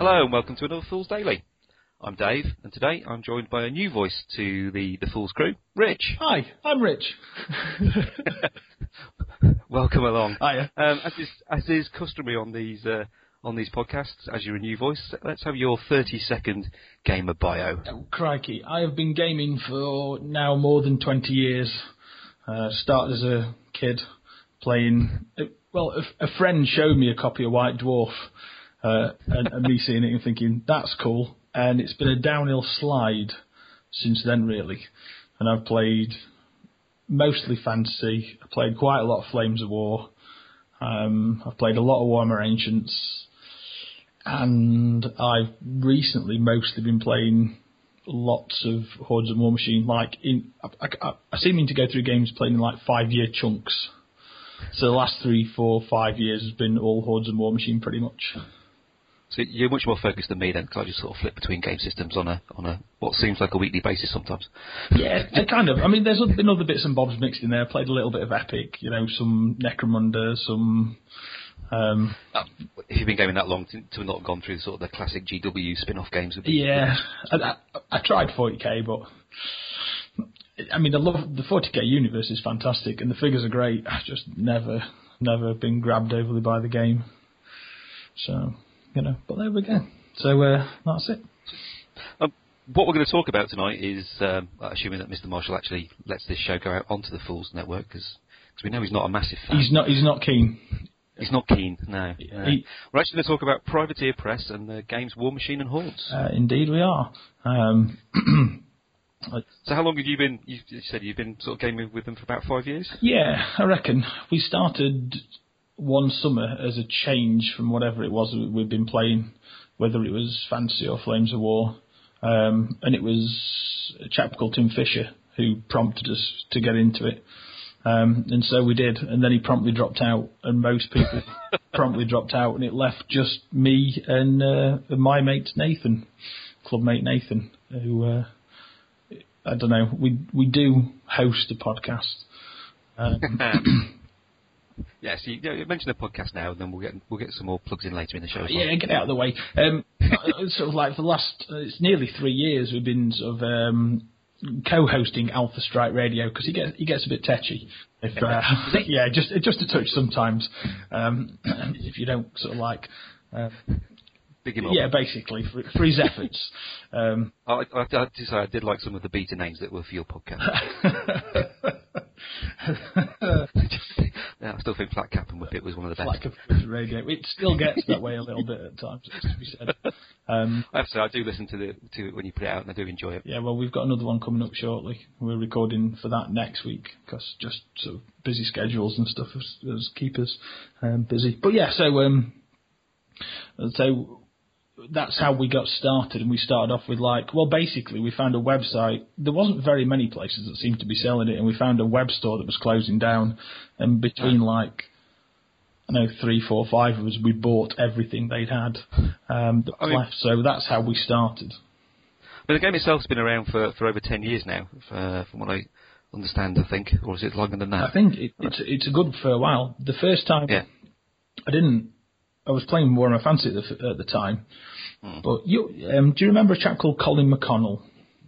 Hello and welcome to another Fool's Daily. I'm Dave, and today I'm joined by a new voice to the Fool's crew, Rich. Hi, I'm Rich. Welcome along. Hiya. As is customary on these podcasts, as you're a new voice, let's have your 30-second gamer bio. Oh, crikey, I have been gaming for now more than 20 years. Started as a kid playing. A friend showed me a copy of White Dwarf, and me seeing it and thinking that's cool. And it's been a downhill slide since then, really. And I've played mostly fantasy. I played quite a lot of Flames of War. I've played a lot of Warhammer Ancients. And I've recently mostly been playing lots of Hordes and War Machine. I seem to go through games playing in 5-year chunks. So the last 3, 4, 5 years has been all Hordes and War Machine pretty much. So you're much more focused than me then, because I just sort of flip between game systems on a what seems like a weekly basis sometimes. Yeah, kind of. I mean, there's been other bits and bobs mixed in there. I played a little bit of Epic, some Necromunda, some. If you've been gaming that long, to not have gone through sort of the classic GW spin-off games. Yeah, I tried 40k, but I mean, I love the 40k universe is fantastic, and the figures are great. I've just never been grabbed overly by the game. So. But there we go. So that's it. What we're going to talk about tonight is, assuming that Mr. Marshall actually lets this show go out onto the Fools Network, because we know he's not a massive fan. He's not keen. He's not keen, no. We're actually going to talk about Privateer Press and the games War Machine and Hordes. Indeed we are. So how long have you been, you said you've been sort of gaming with them for about 5 years? Yeah, I reckon. We started one summer as a change from whatever it was we'd been playing, whether it was Fantasy or Flames of War. And it was a chap called Tim Fisher who prompted us to get into it. And so we did. And then he promptly dropped out, and most people promptly dropped out, and it left just me and my mate Nathan, clubmate Nathan, who, I don't know, we do host a podcast. Yes, you mention the podcast now, and then we'll get some more plugs in later in the show. As well. Yeah, get it out of the way. Sort of like for the last, it's nearly 3 years we've been sort of co-hosting Alpha Strike Radio, because he gets a bit tetchy. Just a touch sometimes. If you don't sort of like. Big him up. Yeah, basically for his efforts. I did like some of the beta names that were for your podcast. I still think Flat Cap and Whippet was one of the best. Flat Cap Radio. It still gets that way a little bit at times, it has to be said. I have to say, I do listen to it when you put it out, and I do enjoy it. Yeah, well, we've got another one coming up shortly. We're recording for that next week, because just sort of busy schedules and stuff as keep us busy. But yeah, so that's how we got started, and we started off with basically we found a website. There wasn't very many places that seemed to be selling it, and we found a web store that was closing down, and between 3, 4, 5 of us, we bought everything they'd had left. So that's how we started. But the game itself has been around for over 10 years now, from what I understand, I think, or is it longer than that? I think it's a good for a while. The first time, I was playing Warhammer Fantasy at the time. But do you remember a chap called Colin McConnell?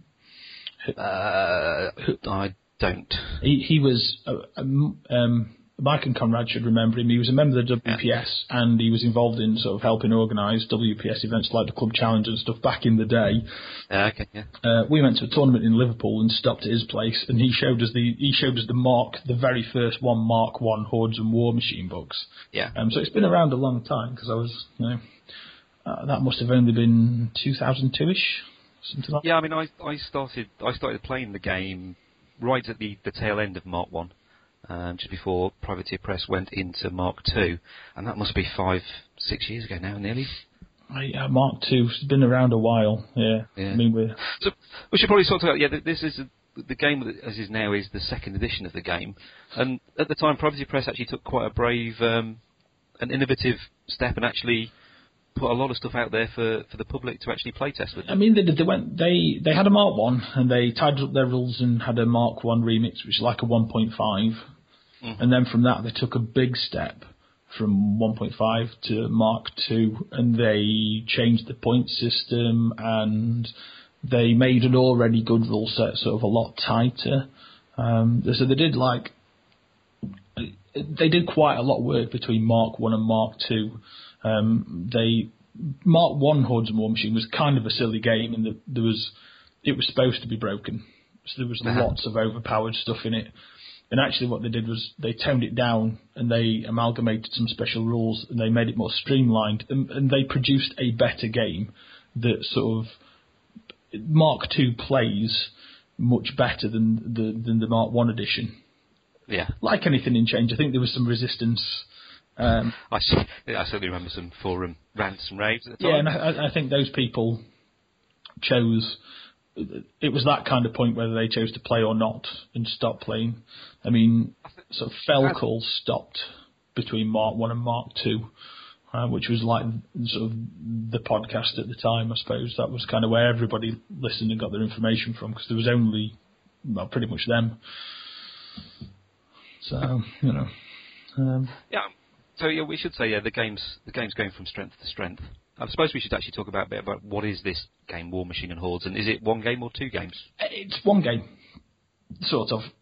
I don't. He was Mike and Conrad should remember him. He was a member of the WPS, and he was involved in sort of helping organise WPS events like the Club Challenge and stuff back in the day. Okay, yeah. We went to a tournament in Liverpool and stopped at his place, and he showed us the very first Mark 1 Hordes and War Machine books. Yeah. So it's been around a long time, because I was, that must have only been 2002-ish, something like that. Yeah, I mean, I started playing the game right at the tail end of Mark 1. Just before Privateer Press went into Mark II, and that must be 5-6 years ago now, nearly. Mark II has been around a while. Yeah. I mean, so we should probably sort of this is the game as is now is the second edition of the game, and at the time Privateer Press actually took quite a brave, an innovative step, and actually put a lot of stuff out there for the public to actually play test with them. I mean, they had a Mark 1, and they tidied up their rules and had a Mark 1 remix, which is like a 1.5. And then from that, they took a big step from 1.5 to Mark II, and they changed the point system, and they made an already good rule set sort of a lot tighter. So they did quite a lot of work between Mark I and Mark II. Mark I Hordes and War Machine was kind of a silly game in that it was supposed to be broken, so there was lots of overpowered stuff in it. And actually what they did was they toned it down and they amalgamated some special rules and they made it more streamlined, and they produced a better game that sort of Mark II plays much better than the Mark I edition. Yeah. Like anything in change, I think there was some resistance. I certainly remember some forum rants and raves at the Yeah, time. and I think those people chose... It was that kind of point whether they chose to play or not and stop playing. I mean, sort of Felcall stopped between Mark I and Mark II, which was like sort of the podcast at the time, I suppose. That was kind of where everybody listened and got their information from, because there was only, well, pretty much them. So, you know. Yeah. So yeah, we should say the game's going from strength to strength. I suppose we should actually talk a bit about what is this game, War Machine and Hordes, and is it one game or two games? It's one game, sort of.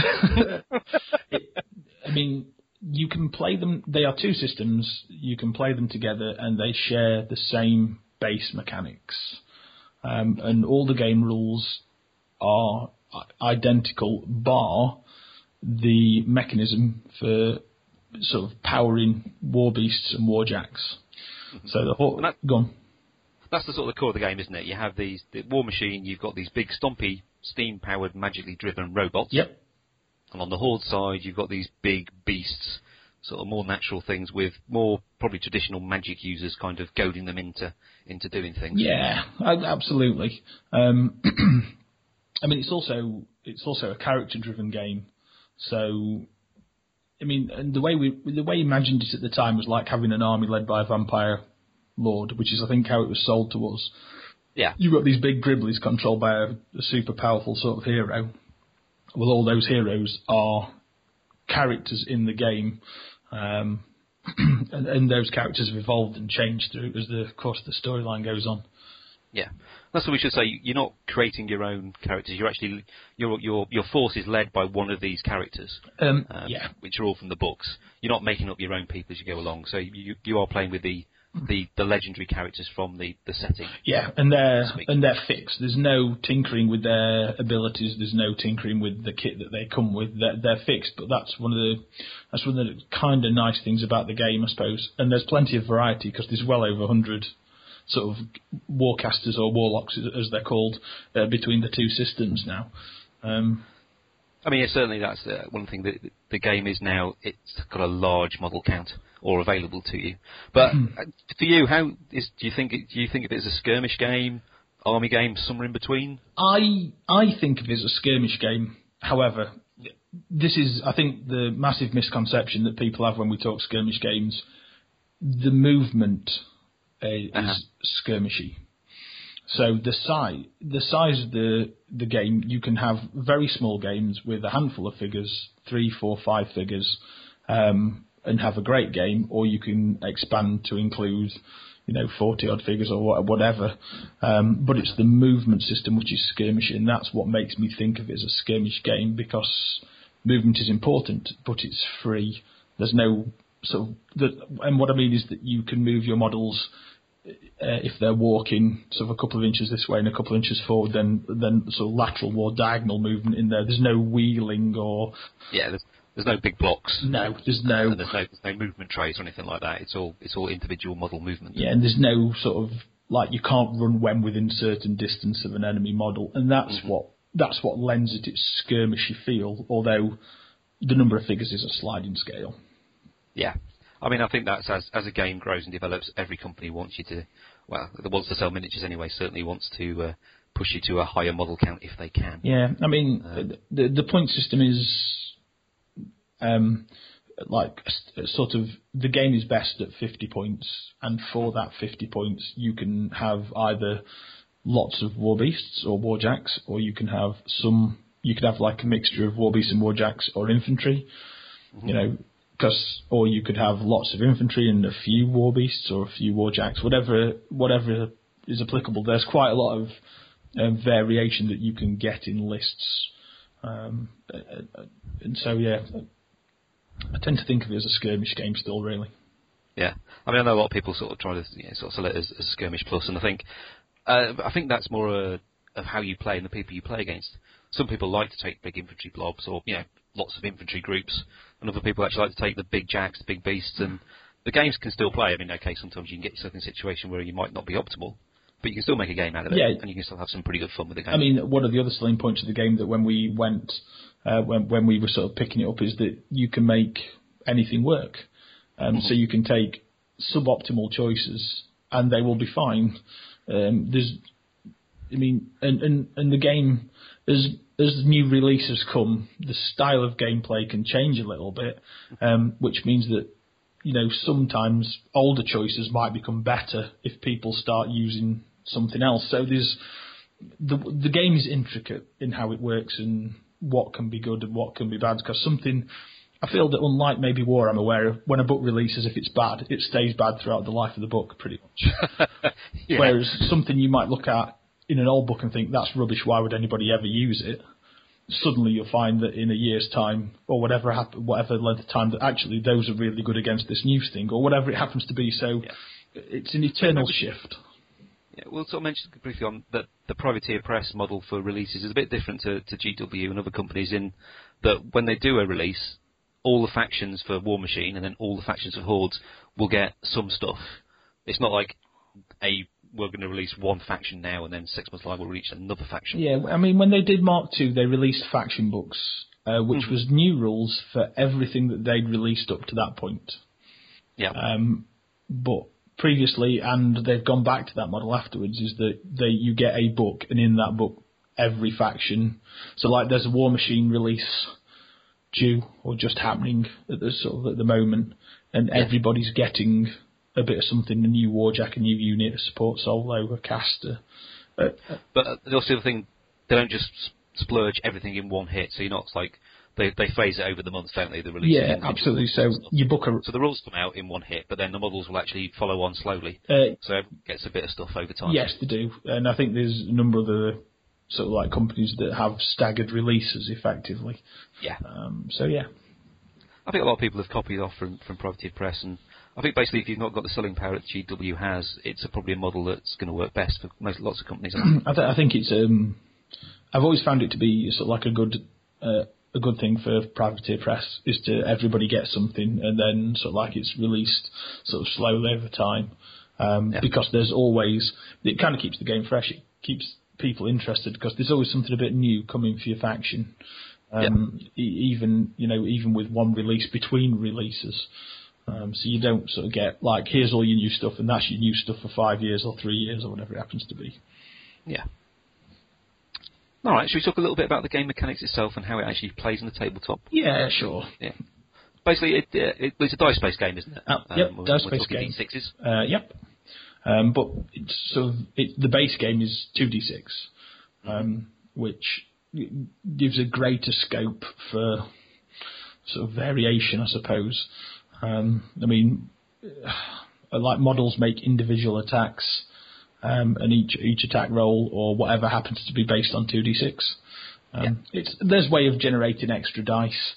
I mean, you can play them. They are two systems. You can play them together, and they share the same base mechanics. And all the game rules are identical, bar the mechanism for sort of powering war beasts and warjacks. So go on. That's the sort of the core of the game, isn't it? You have the War Machine, you've got these big, stompy, steam-powered, magically driven robots. Yep. And on the Horde side, you've got these big beasts, sort of more natural things with more probably traditional magic users kind of goading them into doing things. Yeah, absolutely. I mean, it's also a character-driven game. So, I mean, and the way we imagined it at the time was like having an army led by a vampire lord, which is, I think, how it was sold to us. Yeah. You've got these big gribblies controlled by a super powerful sort of hero. Well, all those heroes are characters in the game, and those characters have evolved and changed through as the course the storyline goes on. Yeah, that's what we should say. You're not creating your own characters. You're actually your force is led by one of these characters, which are all from the books. You're not making up your own people as you go along. So you are playing with the legendary characters from the setting. Yeah, and they're fixed. There's no tinkering with their abilities. There's no tinkering with the kit that they come with. They're fixed. But that's one of the kind of nice things about the game, I suppose. And there's plenty of variety because there's well over 100 sort of warcasters or warlocks, as they're called, between the two systems now. I mean, certainly that's one thing that the game is now. It's got a large model count or available to you. But for you, do you think of it as a skirmish game, army game, somewhere in between? I think of it as a skirmish game. However, this is, I think, the massive misconception that people have when we talk skirmish games. The movement is skirmishy. So the size of the game, you can have very small games with a handful of figures, 3, 4, 5 figures, and have a great game, or you can expand to include, 40 odd figures or whatever. But it's the movement system which is skirmishy, and that's what makes me think of it as a skirmish game, because movement is important, but it's free. There's no and what I mean is that you can move your models. If they're walking sort of a couple of inches this way and a couple of inches forward, then sort of lateral or diagonal movement in there. There's no wheeling or... Yeah, there's no big blocks. No, there's no... And there's no movement trays or anything like that. It's all individual model movement. Yeah, and there's no sort of... Like, you can't run when within certain distance of an enemy model, and that's what lends it its skirmishy feel, although the number of figures is a sliding scale. Yeah. I mean, I think that's as a game grows and develops, every company wants you to, that wants to sell miniatures anyway, certainly wants to push you to a higher model count if they can. Yeah, I mean, the point system is sort of, the game is best at 50 points, and for that 50 points, you can have either lots of war beasts or warjacks, or you can have like a mixture of war beasts and warjacks or infantry. Mm-hmm. or you could have lots of infantry and a few war beasts or a few warjacks, whatever is applicable. There's quite a lot of variation that you can get in lists, and so I tend to think of it as a skirmish game still, really. Yeah, I mean, I know a lot of people sort of try to sort of sell it as skirmish plus, and I think that's more of how you play and the people you play against. Some people like to take big infantry blobs or lots of infantry groups, and other people actually like to take the big jacks, the big beasts, and the games can still play. I mean, okay, sometimes you can get yourself in a situation where you might not be optimal, but you can still make a game out of it, and you can still have some pretty good fun with the game. I mean, one of the other selling points of the game that when we went, when we were sort of picking it up, is that you can make anything work. So you can take suboptimal choices and they will be fine. And the game, as new releases come, the style of gameplay can change a little bit, which means that sometimes older choices might become better if people start using something else. So the game is intricate in how it works and what can be good and what can be bad. Because I feel that unlike maybe Warhammer, where when a book releases, if it's bad, it stays bad throughout the life of the book, pretty much. Whereas something you might look at in an old book and think, that's rubbish, why would anybody ever use it? Suddenly you'll find that in a year's time, or whatever length of time, that actually those are really good against this new thing, or whatever it happens to be. So it's an eternal shift. Yeah, we'll sort of mention briefly on that the Privateer Press model for releases is a bit different to GW and other companies in that when they do a release, all the factions for War Machine and then all the factions of Hordes will get some stuff. It's not like we're going to release one faction now and then 6 months later we'll reach another faction. Yeah, I mean, when they did Mark II, they released faction books, which was new rules for everything that they'd released up to that point. Yeah. But previously, and they've gone back to that model afterwards, is that you get a book, and in that book, every faction. So, like, there's a War Machine release due or just happening at the moment, and everybody's getting a bit of something: a new Warjack, a new unit, a support solo, a caster. But also the thing, they don't just splurge everything in one hit. So you're not like they phase it over the months, don't they? The release. Yeah, absolutely. So you book so the rules come out in one hit, but then the models will actually follow on slowly. So everyone gets a bit of stuff over time. Yes, they do, and I think there's a number of the sort of like companies that have staggered releases effectively. Yeah. So yeah. I think a lot of people have copied off from Privateer Press, and I think basically if you've not got the selling power that GW has, it's probably a model that's going to work best for lots of companies. I think it's. I've always found it to be sort of like a good thing for Privateer Press is to everybody get something and then sort of like it's released sort of slowly over time, because there's always, it kind of keeps the game fresh. It keeps people interested because there's always something a bit new coming for your faction. Even with one release between releases. So you don't sort of get like, here's all your new stuff and that's your new stuff for 5 years or 3 years or whatever it happens to be. Yeah. All right, should we talk a little bit about the game mechanics itself and how it actually plays on the tabletop? Yeah, sure. Yeah. Basically, it's a dice-based game, isn't it? Yep, dice-based game. D6s. Yep. But it's the base game is 2d6, which gives a greater scope for sort of variation, I suppose. I mean, like models make individual attacks, and each attack roll or whatever happens to be based on 2d6. There's a way of generating extra dice.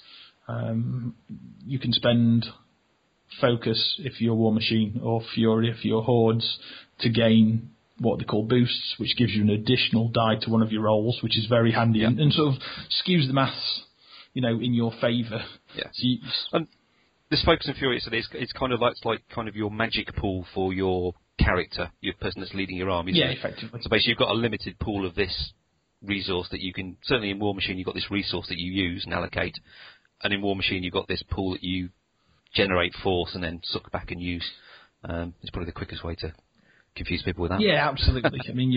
You can spend focus if you're War Machine or Fury if you're Hordes to gain what they call boosts, which gives you an additional die to one of your rolls, which is very handy and sort of skews the maths, in your favour. Yeah. So this Focus and Fury, so it's kind of like kind of your magic pool for your character, your person that's leading your army. Yeah, effectively. So basically, you've got a limited pool of this resource that you can. Certainly in War Machine, you've got this resource that you use and allocate, and in War Machine, you've got this pool that you generate force and then suck back and use. It's probably the quickest way to confuse people with that. Yeah, absolutely. I mean,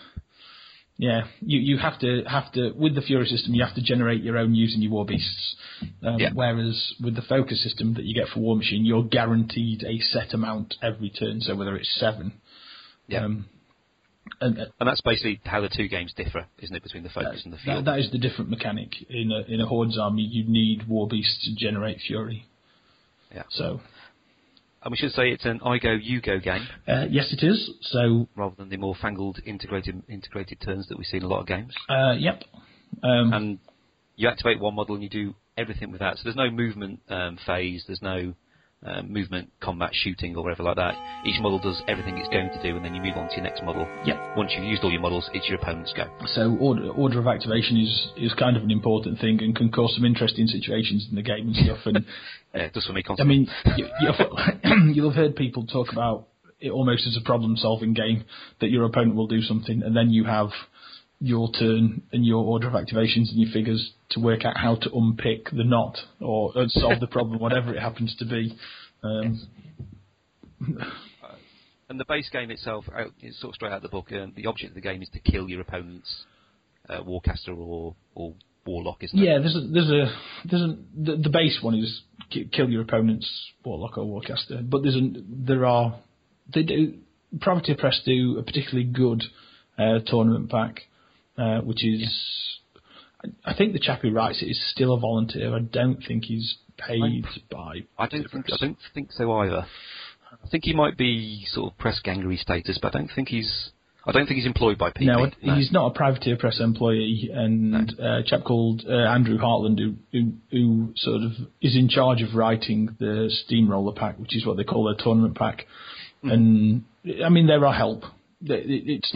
you have to with the Fury system, you have to generate your own using your War Beasts. Whereas with the Focus system that you get for War Machine, you're guaranteed a set amount every turn. So whether it's 7. Yeah. And that's basically how the two games differ, isn't it, between the Focus and the Fury? That is the different mechanic. In a Hordes army, you need War Beasts to generate Fury. Yeah. So. And we should say it's an I go, you go game. Yes, it is. So rather than the more fangled integrated turns that we see in a lot of games. Yep. And you activate one model and you do everything with that. So there's no movement phase. There's no movement, combat, shooting, or whatever like that. Each model does everything it's going to do, and then you move on to your next model. Yep. Once you've used all your models, it's your opponent's go. So order of activation is kind of an important thing and can cause some interesting situations in the game and stuff. And yeah, it does for me constantly. I mean, you'll have heard people talk about it almost as a problem-solving game, that your opponent will do something, and then you have your turn and your order of activations and your figures to work out how to unpick the knot or solve the problem, whatever it happens to be. And the base game itself, it's sort of straight out of the book. The object of the game is to kill your opponent's Warcaster or Warlock, isn't it? Yeah, the base one is kill your opponent's Warlock or Warcaster, but Privateer Press do a particularly good tournament pack, which is, I think the chap who writes it is still a volunteer. I don't think he's paid by. I don't think so either. I think he might be sort of press gangery status, but I don't think he's employed by PB. No, he's not a Privateer Press employee, and a chap called Andrew Hartland, who sort of is in charge of writing the Steamroller pack, which is what they call their tournament pack. And I mean, they're a help. It's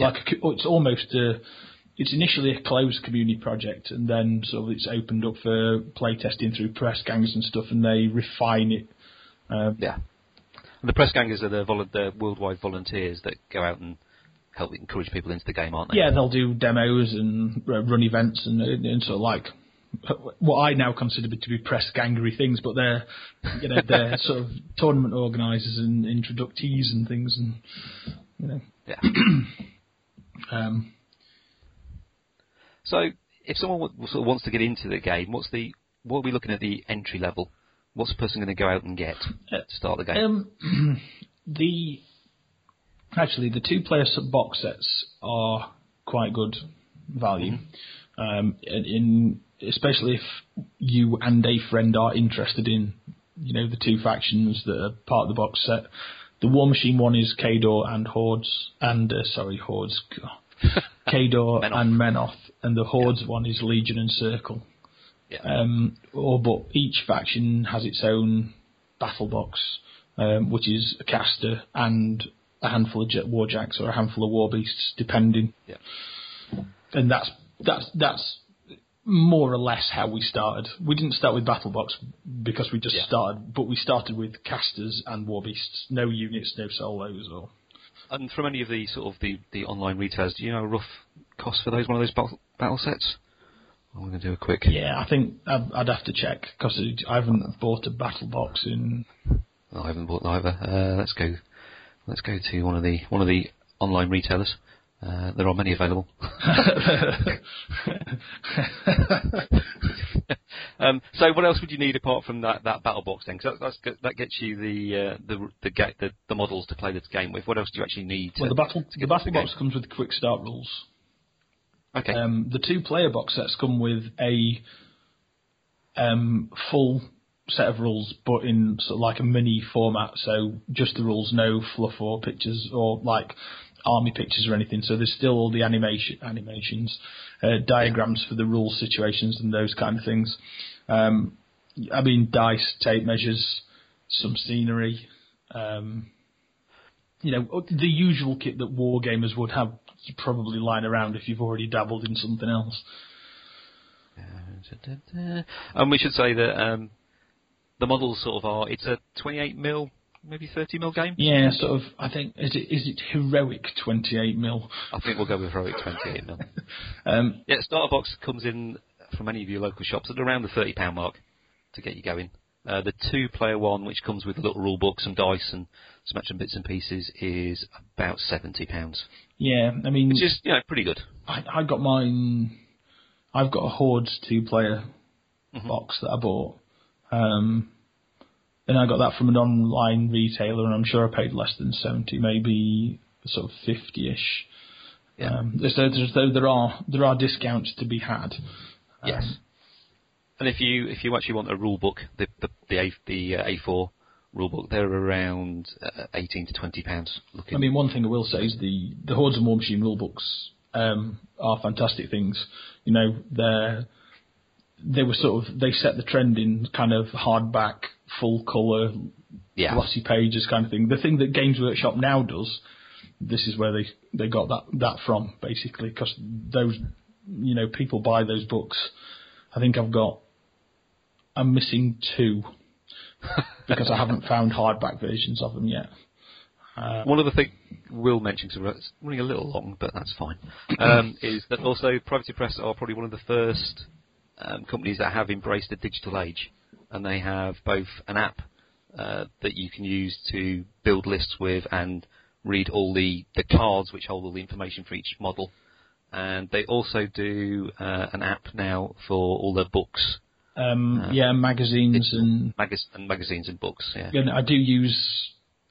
it's initially a closed community project, and then sort of it's opened up for playtesting through press gangs and stuff, and they refine it. And the press gangers are the worldwide volunteers that go out and help encourage people into the game, aren't they? Yeah, they'll do demos and run events and sort of like what I now consider to be press gangery things, but they're sort of tournament organisers and introductees and things, and Yeah. So, if someone sort of wants to get into the game, what are we looking at the entry level? What's a person going to go out and get to start the game? The 2-player box sets are quite good value, especially if you and a friend are interested in, the two factions that are part of the box set. The War Machine one is Khador and Hordes, Hordes, Khador and Menoth, and the Hordes one is Legion and Circle. Yeah. But each faction has its own battle box, which is a caster and a handful of warjacks or a handful of war beasts, depending. Yeah. And that's more or less how we started. We didn't start with battle box because we just started, but we started with casters and war beasts. No units, no solos, or. And from any of the sort of the online retailers, do you know a rough cost for one of those battle sets? I'm going to do a quick. Yeah, I think I'd have to check because I haven't bought a battle box in. No, I haven't bought either. Let's go to one of the online retailers. There are many available. So what else would you need apart from that battle box then? Because that gets you the models to play this game with. What else do you actually need? The battle box comes with quick start rules. Okay. The 2-player box sets come with a full set of rules, but in sort of like a mini format. So just the rules, no fluff or pictures or like army pictures or anything. So there's still all the animations, diagrams for the rule situations and those kind of things. Dice, tape measures, some scenery. The usual kit that wargamers would have probably lying around if you've already dabbled in something else. And we should say that the models sort of are. It's a 28mm, maybe 30mm game. Yeah, sort of. I think is it heroic 28mm? I think we'll go with heroic 28mm. Starter box comes in from any of your local shops at around the £30 mark to get you going. The 2-player one, which comes with a little rule book, some dice, and some extra bits and pieces, is about £70. Yeah, which is pretty good. I got mine. I've got a Hordes 2-player box that I bought, and I got that from an online retailer, and I'm sure I paid less than 70, maybe sort of 50ish. Yeah. There are discounts to be had. Yes. And if you actually want a rule book, the A4, rulebook. They're around £18 to £20 looking. I mean, one thing I will say is the Hordes and War Machine rulebooks are fantastic things. You know, they set the trend in kind of hardback, full colour, glossy pages kind of thing. The thing that Games Workshop now does, this is where they got that from, basically, because those, you know, people buy those books. I think I'm missing 2 because I haven't found hardback versions of them yet. One other thing we'll mention, because it's running a little long, but that's fine, is that also Privateer Press are probably one of the first companies that have embraced the digital age, and they have both an app that you can use to build lists with and read all the cards which hold all the information for each model, and they also do an app now for all their books. Magazines and magazines and books. Yeah, and I do use.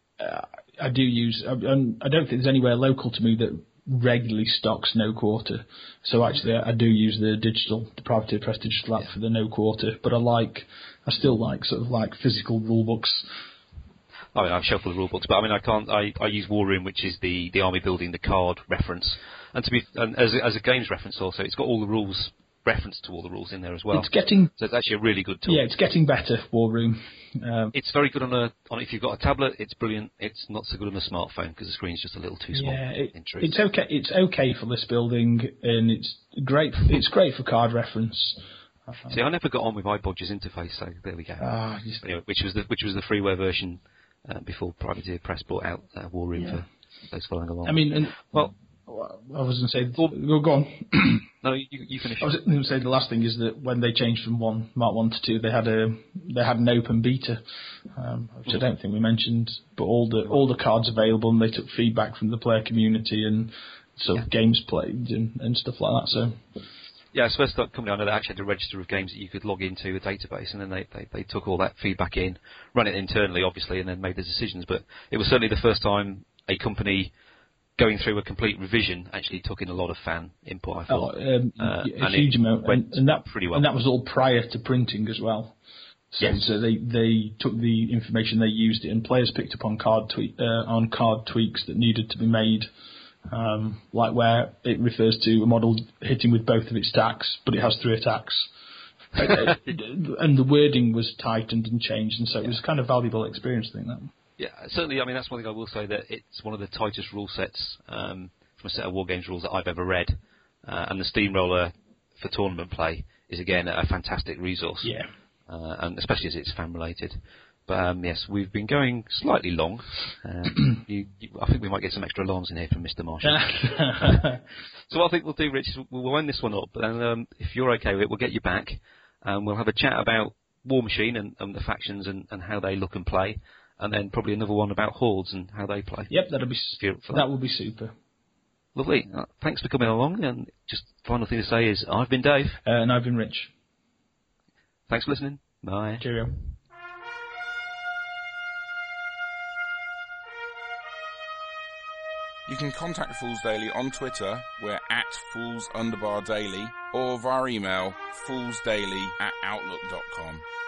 I don't think there's anywhere local to me that regularly stocks No Quarter. So actually, I do use the Privateer Press digital app for the No Quarter. But I still like sort of like physical rule books. I mean, I've shelved the rule books, but I mean, I use War Room, which is the army building, the card reference, and as a games reference also, it's got all the rules. Reference to all the rules in there as well. So it's actually a really good tool. Yeah, it's getting better, War Room. It's very good on if you've got a tablet, it's brilliant. It's not so good on a smartphone because the screen's just a little too small. Yeah, it's okay. It's okay for list building, and it's great. It's great for card reference. See, I never got on with iBodger's interface, so there we go. Anyway, which was the freeware version before Privateer Press brought out War Room for those following along. I mean, I was going to say, go on. No, you finish. I was going to say the last thing is that when they changed from Mark 1 to 2, they had an open beta, which I don't think we mentioned, but all the cards available, and they took feedback from the player community and sort of games played and stuff like that. So. Yeah, it's the first company I know that actually had a register of games that you could log into a database, and then they took all that feedback in, run it internally, obviously, and then made the decisions. But it was certainly the first time a company going through a complete revision actually took in a lot of fan input, I thought. A huge amount. And that pretty well. And that was all prior to printing as well. So they took the information, they used it, and players picked up on card tweaks that needed to be made, like where it refers to a model hitting with both of its attacks, but it has 3 attacks. And the wording was tightened and changed, and so it was kind of valuable experience, I think, that. Yeah, certainly. I mean, that's one thing I will say, that it's one of the tightest rule sets from a set of war games rules that I've ever read. And the Steamroller for tournament play is again a fantastic resource. Yeah. And especially as it's fan related. But yes, we've been going slightly long. I think we might get some extra alarms in here from Mr. Marshall. So what I think we'll do, Rich, is we'll wind this one up, and if you're okay with it, we'll get you back, and we'll have a chat about War Machine and the factions and how they look and play. And then probably another one about Hordes and how they play. Yep, that will be super. Lovely. Thanks for coming along. And just final thing to say is, I've been Dave. And I've been Rich. Thanks for listening. Bye. Cheerio. You can contact Fools Daily on Twitter. We're @Fools_Daily, or via email, foolsdaily@outlook.com.